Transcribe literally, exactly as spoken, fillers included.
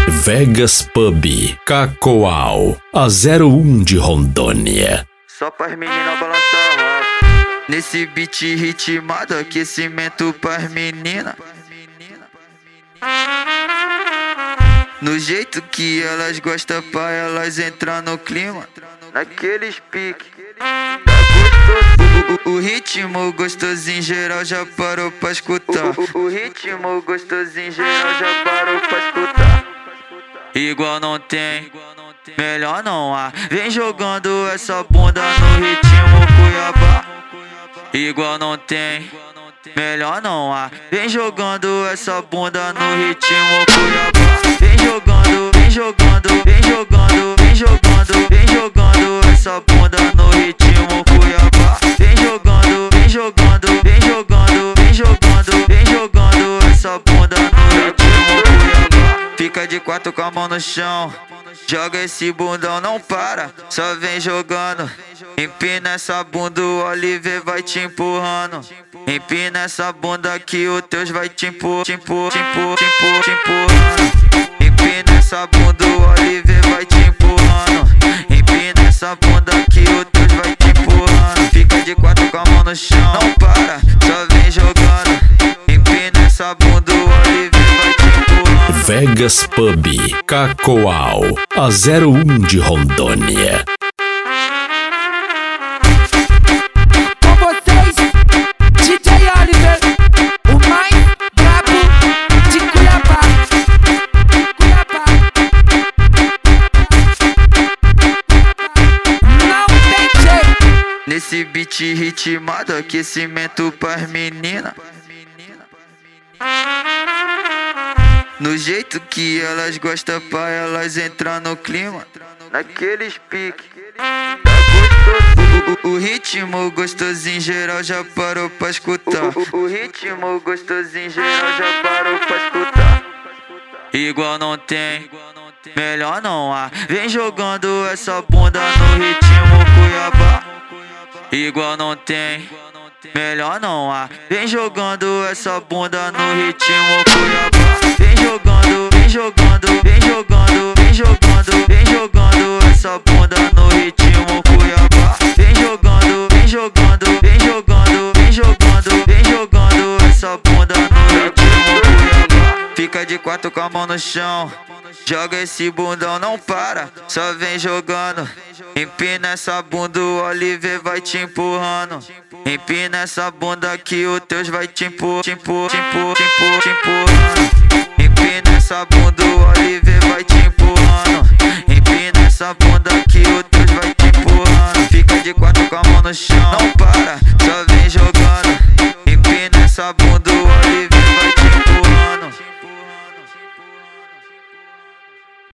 Vegas Pub, Cacoal, a zero um de Rondônia. Só pras meninas balançar o rabo. Nesse beat ritmado, aquecimento pras meninas. No jeito que elas gostam, pra elas entrar no clima. Naqueles piques. O, o, o ritmo gostosinho geral já parou pra escutar. O, o, o ritmo gostosinho geral já parou pra escutar. Igual não tem, melhor não há. Vem jogando essa bunda no ritmo Cuiabá. Igual não tem, melhor não há. Vem jogando essa bunda no ritmo Cuiabá. Vem jogando, vem jogando, vem jogando, vem jogando, vem jogando essa bunda no ritmo Cuiabá. Vem jogando, vem jogando, vem jogando, vem jogando, vem jogando essa bunda no ritmo Cuiabá. Fica de quatro com a mão no chão, joga esse bundão, não para, só vem jogando. Empina essa bunda, o Oliver vai te empurrando. Empina essa bunda que o Teus vai te empurrar, te empurrar, te empurrar, te empurrar, te empurrando. Empina essa bunda, o Oliver vai te empurrando. Empina essa bunda que o Teus vai te empurrando. Fica de quatro com a mão no chão, não para, só vem jogando. Empina essa bunda, o Oliver vai te empurrando. Vegas Pub, Cacoal, a zero um de Rondônia. Com vocês, D J Oliver, o mais brabo de Cuiabá. Cuiabá. Não tem jeito. Nesse beat ritmado, aquecimento pras meninas. No jeito que elas gostam, pra elas entrar no clima. Naqueles piques. O, o, o ritmo gostosinho geral já parou pra escutar. O, o, o ritmo gostosinho geral já parou pra escutar. Igual não tem, melhor não há. Vem jogando essa bunda no ritmo Cuiabá. Igual não tem, melhor não há. Vem jogando essa bunda no ritmo Cuiabá. Vem jogando, vem jogando, vem jogando, vem jogando, vem jogando essa bunda no ritmo Cuiabá. Vem jogando, vem jogando, vem jogando, vem jogando, vem jogando essa bunda no ritmo Cuiabá. Fica de quatro com a mão no chão, joga esse bundão, não para, só vem jogando. Empina essa bunda, o Oliver vai te empurrando. Empina essa bunda que o Teus vai te empurrar, te empurrar, te empurrar, te empurrar, te empurrando. Empina essa bunda, o Oliver vai te empurrando. Empina essa bunda que o Teus vai te empurrando. Fica de quatro com a mão no chão, não para,